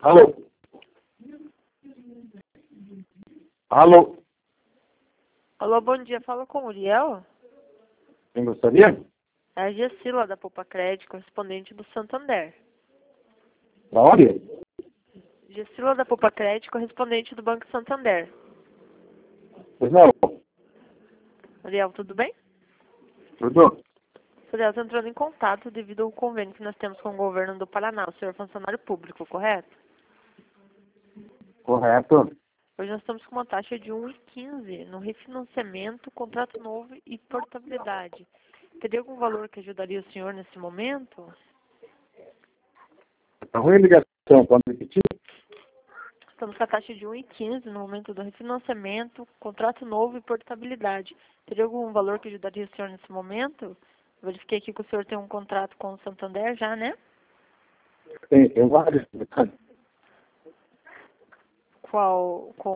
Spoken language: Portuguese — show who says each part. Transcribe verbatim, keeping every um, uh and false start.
Speaker 1: Alô? Alô?
Speaker 2: Alô, bom dia. Fala com o Uriel.
Speaker 1: Quem gostaria?
Speaker 2: É a Gessila da Poupa Crédito, correspondente do Santander.
Speaker 1: Da onde?
Speaker 2: Gessila da Poupa Crédito, correspondente do Banco Santander.
Speaker 1: Pois não.
Speaker 2: Uriel, tudo bem?
Speaker 1: Tudo?
Speaker 2: Uriel, estou entrando em contato devido ao convênio que nós temos com o governo do Paraná. O senhor é funcionário público, correto?
Speaker 1: Correto.
Speaker 2: Hoje nós estamos com uma taxa de um vírgula quinze no refinanciamento, contrato novo e portabilidade. Teria algum valor que ajudaria o senhor nesse momento?
Speaker 1: Tá ruim a ligação, pode repetir?
Speaker 2: Estamos com a taxa de um vírgula quinze no momento do refinanciamento, contrato novo e portabilidade. Teria algum valor que ajudaria o senhor nesse momento? Verifiquei aqui que o senhor tem um contrato com o Santander já, né?
Speaker 1: Tem, tem vários.
Speaker 2: Qual? Com